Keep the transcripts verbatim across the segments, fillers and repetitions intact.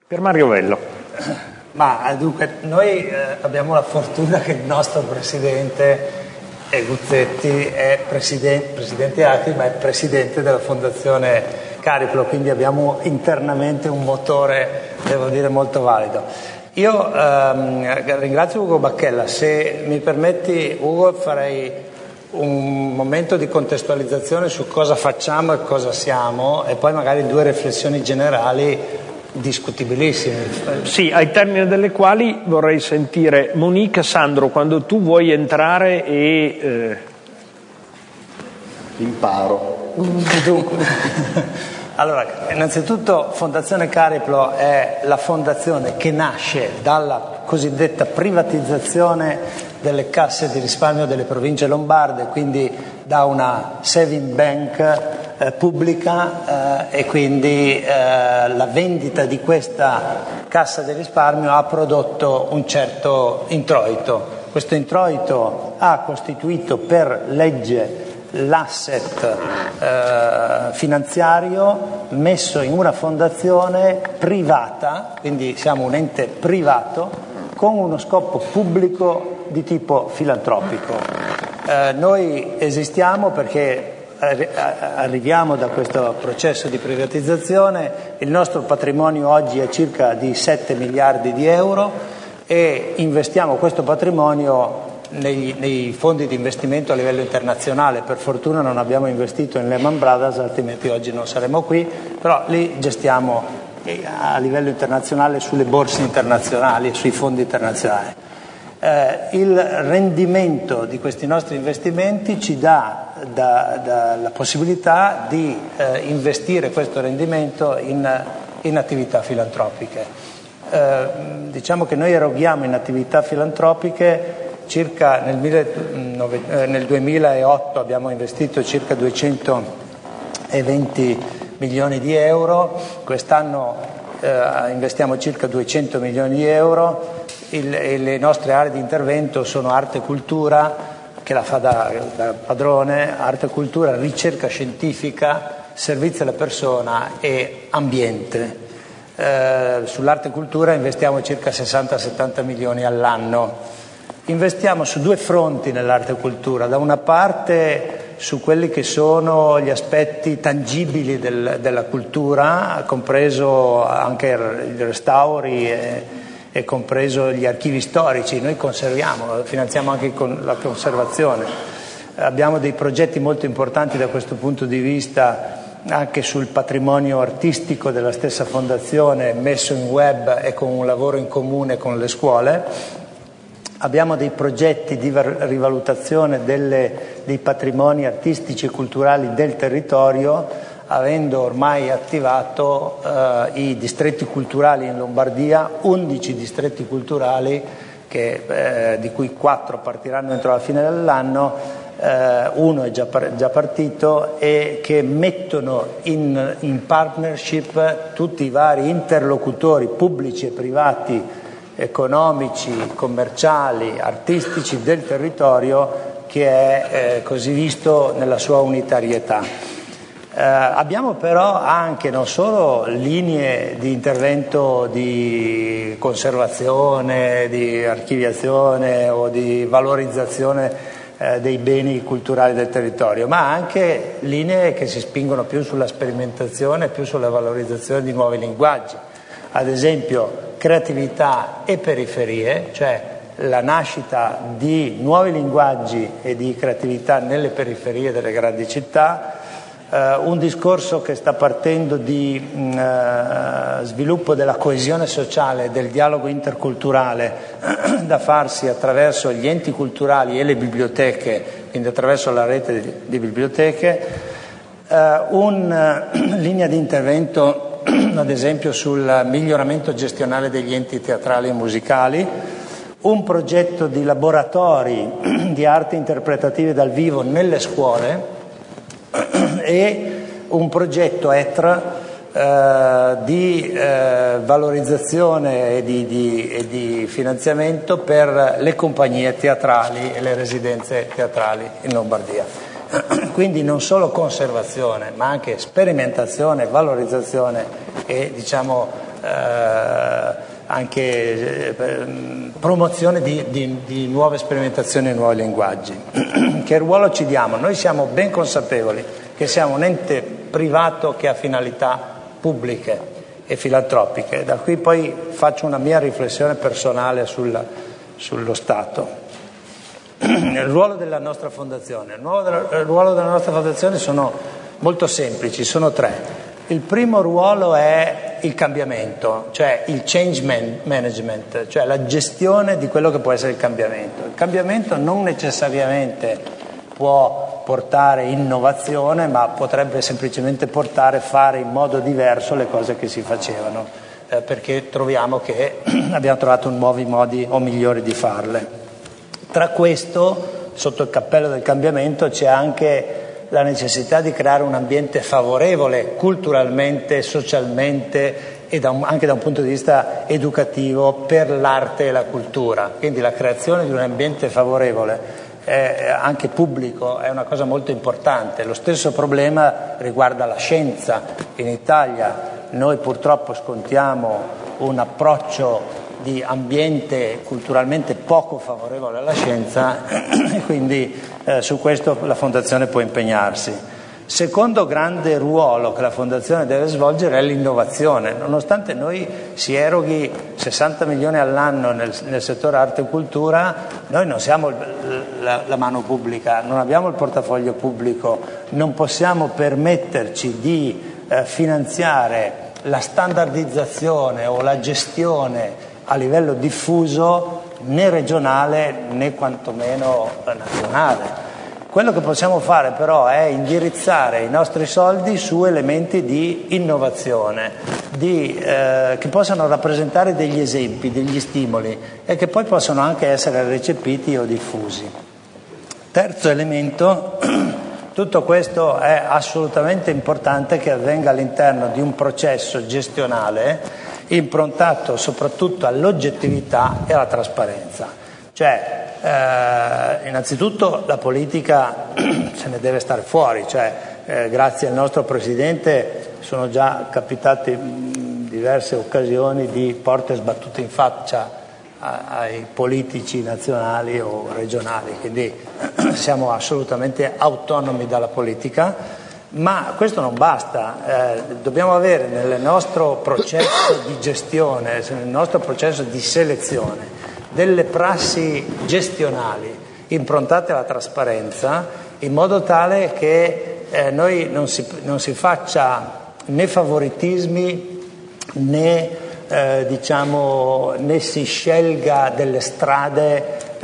Per Mario Vello. Ma dunque, noi eh, abbiamo la fortuna che il nostro presidente eh, Guzzetti è presidente, presidente Acri, ma è presidente della Fondazione Cariplo, quindi abbiamo internamente un motore, devo dire, molto valido. Io ehm, ringrazio Ugo Bacchella. Se mi permetti, Ugo, farei un momento di contestualizzazione su cosa facciamo e cosa siamo, e poi magari due riflessioni generali discutibilissime. Sì, ai termini delle quali vorrei sentire Monica. Sandro, quando tu vuoi entrare e eh... imparo. Allora, innanzitutto Fondazione Cariplo è la fondazione che nasce dalla cosiddetta privatizzazione delle casse di risparmio delle province lombarde, quindi da una saving bank eh, pubblica eh, e quindi eh, la vendita di questa cassa di risparmio ha prodotto un certo introito. Questo introito ha costituito per legge l'asset eh, finanziario messo in una fondazione privata, quindi siamo un ente privato con uno scopo pubblico di tipo filantropico. Eh, noi esistiamo perché arriviamo da questo processo di privatizzazione. Il nostro patrimonio oggi è circa di sette miliardi di euro e investiamo questo patrimonio Nei, nei fondi di investimento a livello internazionale. Per fortuna non abbiamo investito in Lehman Brothers, altrimenti oggi non saremmo qui, però lì gestiamo a livello internazionale sulle borse internazionali e sui fondi internazionali. Eh, il rendimento di questi nostri investimenti ci dà da, da, la possibilità di eh, investire questo rendimento in, in attività filantropiche. Eh, diciamo che noi eroghiamo in attività filantropiche circa nel, nel duemilaotto abbiamo investito circa duecentoventi milioni di euro, quest'anno eh, investiamo circa duecento milioni di euro. Il, e le nostre aree di intervento sono arte e cultura, che la fa da, da padrone, arte e cultura, ricerca scientifica, servizio alla persona e ambiente. Eh, sull'arte e cultura investiamo circa sessanta settanta milioni all'anno. Investiamo su due fronti nell'arte e cultura: da una parte su quelli che sono gli aspetti tangibili del, della cultura, compreso anche i restauri e, e compreso gli archivi storici. Noi conserviamo, finanziamo anche con la conservazione. Abbiamo dei progetti molto importanti da questo punto di vista anche sul patrimonio artistico della stessa fondazione, messo in web e con un lavoro in comune con le scuole. Abbiamo dei progetti di rivalutazione delle, dei patrimoni artistici e culturali del territorio, avendo ormai attivato eh, i distretti culturali in Lombardia, undici distretti culturali, che, eh, di cui quattro partiranno entro la fine dell'anno, eh, uno è già, par- già partito, e che mettono in, in partnership tutti i vari interlocutori pubblici e privati, economici, commerciali, artistici del territorio, che è eh, così visto nella sua unitarietà. Eh, abbiamo però anche non solo linee di intervento di conservazione, di archiviazione o di valorizzazione eh, dei beni culturali del territorio, ma anche linee che si spingono più sulla sperimentazione, più sulla valorizzazione di nuovi linguaggi. Ad esempio creatività e periferie, cioè la nascita di nuovi linguaggi e di creatività nelle periferie delle grandi città, eh, un discorso che sta partendo di mh, sviluppo della coesione sociale, del dialogo interculturale da farsi attraverso gli enti culturali e le biblioteche, quindi attraverso la rete di, di biblioteche, eh, una linea di intervento ad esempio sul miglioramento gestionale degli enti teatrali e musicali, un progetto di laboratori di arte interpretative dal vivo nelle scuole e un progetto E T R eh, di eh, valorizzazione e di, di, e di finanziamento per le compagnie teatrali e le residenze teatrali in Lombardia. Quindi non solo conservazione, ma anche sperimentazione, valorizzazione e diciamo eh, anche eh, promozione di, di, di nuove sperimentazioni e nuovi linguaggi. Che ruolo ci diamo? Noi siamo ben consapevoli che siamo un ente privato che ha finalità pubbliche e filantropiche. Da qui poi faccio una mia riflessione personale sul, sullo Stato. Il ruolo della nostra fondazione. Il ruolo della, il ruolo della nostra fondazione sono molto semplici, sono tre. Il primo ruolo è il cambiamento, cioè il change man- management, cioè la gestione di quello che può essere il cambiamento. Il cambiamento non necessariamente può portare innovazione, ma potrebbe semplicemente portare a fare in modo diverso le cose che si facevano, eh, perché troviamo che abbiamo trovato nuovi modi o migliori di farle. Tra questo, sotto il cappello del cambiamento, c'è anche la necessità di creare un ambiente favorevole culturalmente, socialmente e da un, anche da un punto di vista educativo per l'arte e la cultura. Quindi la creazione di un ambiente favorevole eh, anche pubblico è una cosa molto importante. Lo stesso problema riguarda la scienza. In Italia noi purtroppo scontiamo un approccio di ambiente culturalmente poco favorevole alla scienza e quindi eh, su questo la Fondazione può impegnarsi. Secondo grande ruolo che la Fondazione deve svolgere è l'innovazione. Nonostante noi si eroghi sessanta milioni all'anno nel, nel settore arte e cultura, noi non siamo la, la mano pubblica, non abbiamo il portafoglio pubblico, non possiamo permetterci di eh, finanziare la standardizzazione o la gestione a livello diffuso né regionale né quantomeno nazionale. Quello che possiamo fare però è indirizzare i nostri soldi su elementi di innovazione, di, eh, che possano rappresentare degli esempi, degli stimoli e che poi possono anche essere recepiti o diffusi. Terzo elemento, tutto questo è assolutamente importante che avvenga all'interno di un processo gestionale improntato soprattutto all'oggettività e alla trasparenza. Cioè, eh, innanzitutto la politica se ne deve stare fuori, cioè eh, grazie al nostro Presidente sono già capitate diverse occasioni di porte sbattute in faccia a, ai politici nazionali o regionali, quindi siamo assolutamente autonomi dalla politica. Ma questo non basta, eh, dobbiamo avere nel nostro processo di gestione, nel nostro processo di selezione, delle prassi gestionali improntate alla trasparenza, in modo tale che eh, noi non si, non si faccia né favoritismi né, eh, diciamo, né si scelga delle strade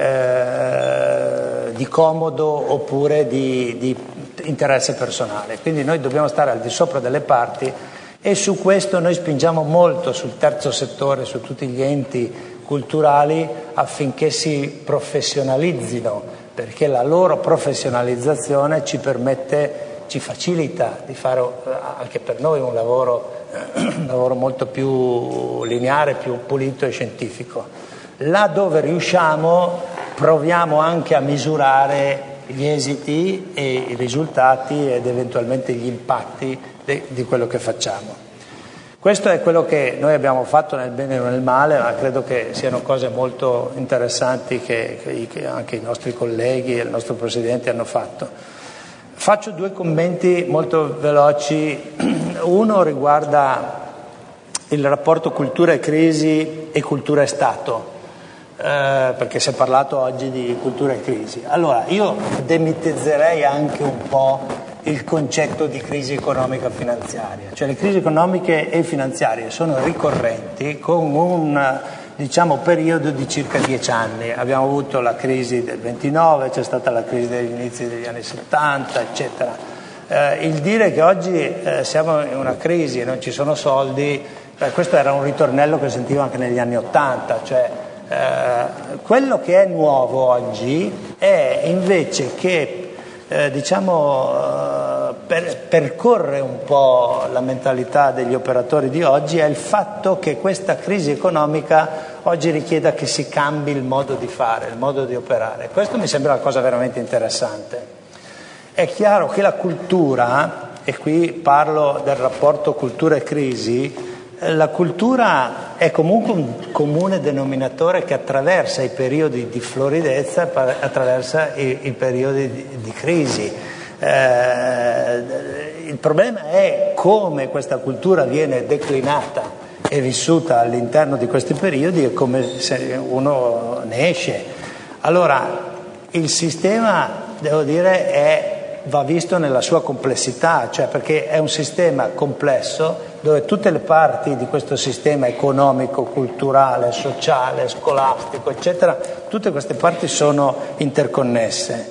eh, di comodo oppure di, di interesse personale. Quindi noi dobbiamo stare al di sopra delle parti e su questo noi spingiamo molto sul terzo settore, su tutti gli enti culturali affinché si professionalizzino, perché la loro professionalizzazione ci permette, ci facilita di fare anche per noi un lavoro, un lavoro molto più lineare, più pulito e scientifico. Là dove riusciamo proviamo anche a misurare gli esiti e i risultati ed eventualmente gli impatti de, di quello che facciamo. Questo è quello che noi abbiamo fatto nel bene e nel male, ma credo che siano cose molto interessanti che, che, che anche i nostri colleghi e il nostro Presidente hanno fatto. Faccio due commenti molto veloci. Uno riguarda il rapporto cultura e crisi e cultura e Stato. Eh, perché si è parlato oggi di cultura e crisi. Allora, io demitizzerei anche un po' il concetto di crisi economica finanziaria. Cioè le crisi economiche e finanziarie sono ricorrenti con un, diciamo, periodo di circa dieci anni. Abbiamo avuto la crisi del ventinove, c'è stata la crisi degli inizi degli anni settanta, eccetera. Eh, il dire che oggi eh, siamo in una crisi e non ci sono soldi, eh, questo era un ritornello che sentivo anche negli anni ottanta, cioè Uh, quello che è nuovo oggi è invece che eh, diciamo uh, per, percorre un po' la mentalità degli operatori di oggi, è il fatto che questa crisi economica oggi richieda che si cambi il modo di fare, il modo di operare. Questo mi sembra una cosa veramente interessante. È chiaro che la cultura, e qui parlo del rapporto cultura e crisi, La cultura è comunque un comune denominatore che attraversa i periodi di floridezza e attraversa i, i periodi di, di crisi. Eh, il problema è come questa cultura viene declinata e vissuta all'interno di questi periodi e come se uno ne esce. Allora, il sistema, devo dire, è va visto nella sua complessità, cioè perché è un sistema complesso dove tutte le parti di questo sistema economico, culturale, sociale, scolastico, eccetera, tutte queste parti sono interconnesse.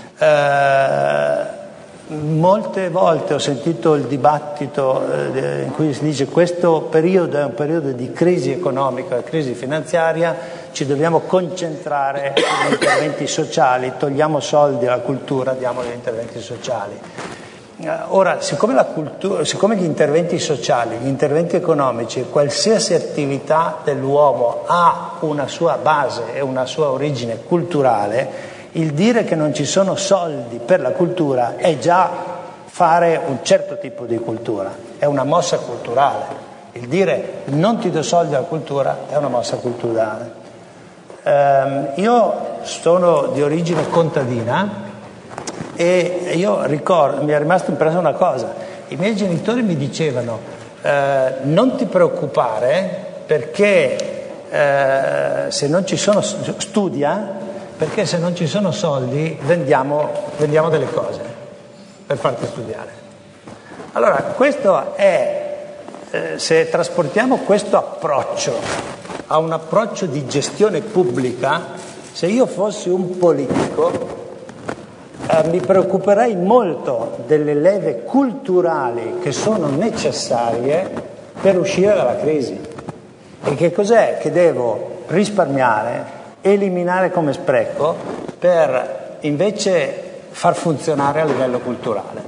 Eh, molte volte ho sentito il dibattito eh, in cui si dice che questo periodo è un periodo di crisi economica, crisi finanziaria, ci dobbiamo concentrare sugli interventi sociali, togliamo soldi alla cultura, diamo gli interventi sociali. Ora, siccome, la cultura, siccome gli interventi sociali, gli interventi economici, qualsiasi attività dell'uomo ha una sua base e una sua origine culturale, il dire che non ci sono soldi per la cultura è già fare un certo tipo di cultura, è una mossa culturale. Il dire non ti do soldi alla cultura è una mossa culturale. Um, io sono di origine contadina e io ricordo, mi è rimasto impressa una cosa: i miei genitori mi dicevano eh, non ti preoccupare perché eh, se non ci sono, studia, perché se non ci sono soldi vendiamo, vendiamo delle cose per farti studiare. Allora, questo è, eh, se trasportiamo questo approccio a un approccio di gestione pubblica, se io fossi un politico eh, mi preoccuperei molto delle leve culturali che sono necessarie per uscire dalla crisi. E che cos'è che devo risparmiare, eliminare come spreco per invece far funzionare a livello culturale.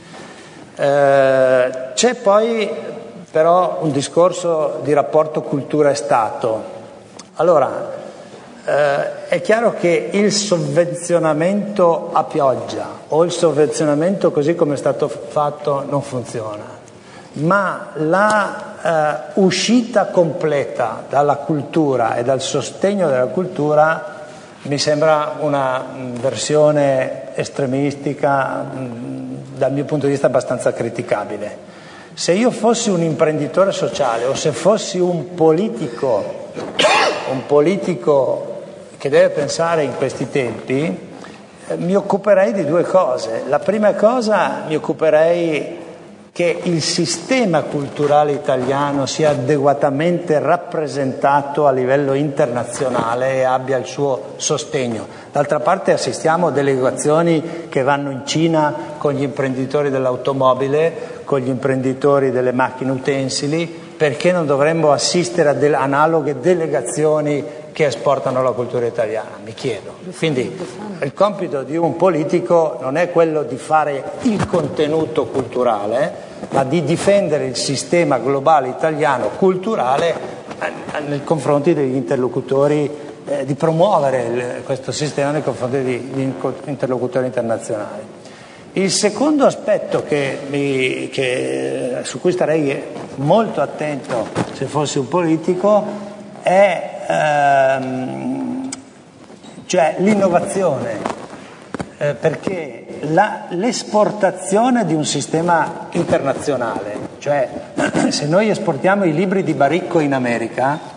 Eh, c'è poi però un discorso di rapporto cultura e Stato. Allora, eh, è chiaro che il sovvenzionamento a pioggia o il sovvenzionamento così come è stato fatto non funziona, ma la eh, uscita completa dalla cultura e dal sostegno della cultura mi sembra una mh, versione estremistica, mh, dal mio punto di vista abbastanza criticabile. Se io fossi un imprenditore sociale o se fossi un politico, un politico che deve pensare in questi tempi, eh, mi occuperei di due cose. La prima cosa, mi occuperei che il sistema culturale italiano sia adeguatamente rappresentato a livello internazionale e abbia il suo sostegno. D'altra parte assistiamo a delegazioni che vanno in Cina con gli imprenditori dell'automobile, con gli imprenditori delle macchine utensili, perché non dovremmo assistere a delle analoghe delegazioni che esportano la cultura italiana, mi chiedo. Quindi il compito di un politico non è quello di fare il contenuto culturale, ma di difendere il sistema globale italiano culturale nei confronti degli interlocutori, eh, di promuovere il, questo sistema nei confronti degli interlocutori internazionali. Il secondo aspetto che mi, che, su cui starei molto attento se fossi un politico è ehm, cioè l'innovazione, eh, perché la, l'esportazione di un sistema internazionale, cioè se noi esportiamo i libri di Baricco in America,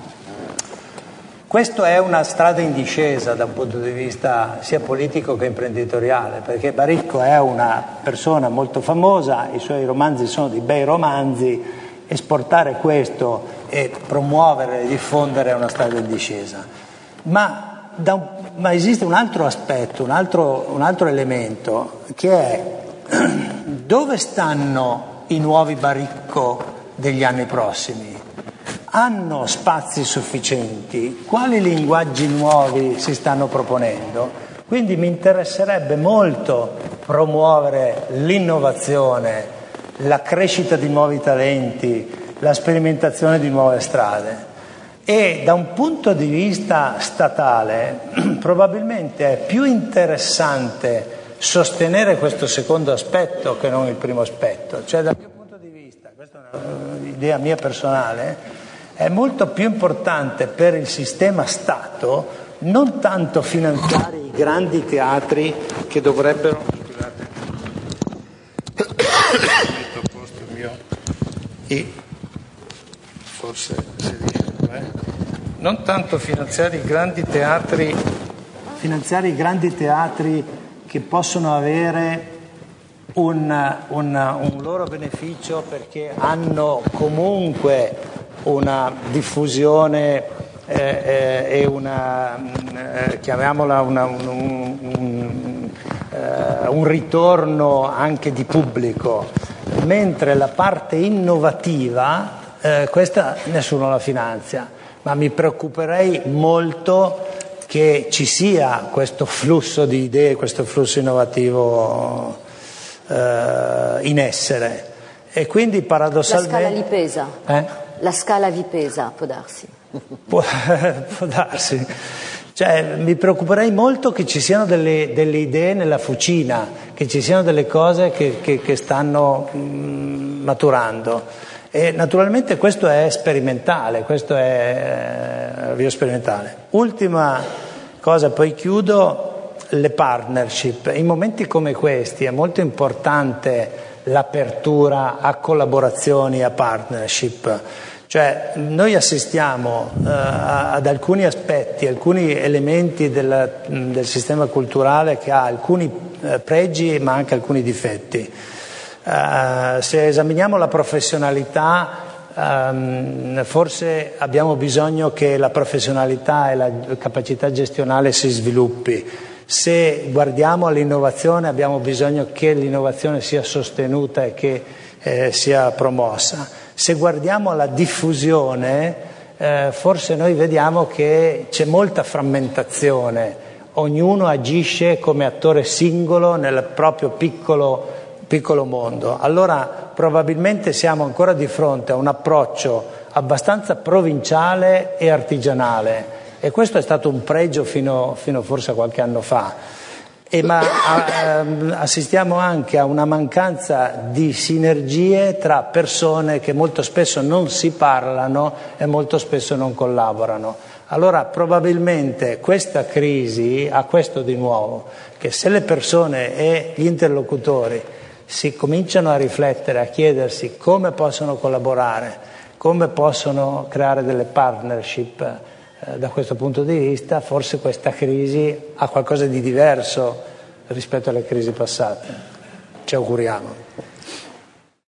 questo è una strada in discesa da un punto di vista sia politico che imprenditoriale, perché Baricco è una persona molto famosa, i suoi romanzi sono dei bei romanzi, esportare questo e promuovere e diffondere è una strada in discesa. Ma, da un, ma esiste un altro aspetto, un altro, un altro elemento, che è dove stanno i nuovi Baricco degli anni prossimi? Hanno spazi sufficienti? Quali linguaggi nuovi si stanno proponendo? Quindi mi interesserebbe molto promuovere l'innovazione, la crescita di nuovi talenti, la sperimentazione di nuove strade. E da un punto di vista statale probabilmente è più interessante sostenere questo secondo aspetto che non il primo aspetto. Cioè dal mio punto di vista, questo è un'idea mia personale, è molto più importante per il sistema Stato non tanto finanziare i grandi teatri che dovrebbero... Scusate, metto a posto il mio... I, forse si riesce, eh? Non tanto finanziare i grandi teatri, finanziare i grandi teatri che possono avere un, un, un loro beneficio perché hanno comunque una diffusione eh, eh, e una, eh, chiamiamola una, un, un, un, eh, un ritorno anche di pubblico, mentre la parte innovativa, eh, questa nessuno la finanzia. Ma mi preoccuperei molto che ci sia questo flusso di idee, questo flusso innovativo eh, in essere. E quindi paradossalmente... La scala li pesa? Eh? La scala vi pesa, può darsi? Può, può darsi. Cioè, mi preoccuperei molto che ci siano delle, delle idee nella fucina, che ci siano delle cose che, che, che stanno mh, maturando. E naturalmente questo è sperimentale, questo è avvio sperimentale. Ultima cosa, poi chiudo, le partnership. In momenti come questi è molto importante l'apertura a collaborazioni, a partnership. Cioè noi assistiamo uh, ad alcuni aspetti, alcuni elementi del, del sistema culturale che ha alcuni uh, pregi ma anche alcuni difetti. Uh, se esaminiamo la professionalità, um, forse abbiamo bisogno che la professionalità e la capacità gestionale si sviluppi. Se guardiamo all'innovazione abbiamo bisogno che l'innovazione sia sostenuta e che eh, sia promossa. Se guardiamo alla diffusione, eh, forse noi vediamo che c'è molta frammentazione, ognuno agisce come attore singolo nel proprio piccolo piccolo mondo. Allora probabilmente siamo ancora di fronte a un approccio abbastanza provinciale e artigianale, e questo è stato un pregio fino, fino forse a qualche anno fa. E ma a, assistiamo anche a una mancanza di sinergie tra persone che molto spesso non si parlano e molto spesso non collaborano. Allora probabilmente questa crisi ha questo di nuovo, che se le persone e gli interlocutori si cominciano a riflettere, a chiedersi come possono collaborare, come possono creare delle partnership eh, da questo punto di vista, forse questa crisi ha qualcosa di diverso rispetto alle crisi passate. Ci auguriamo.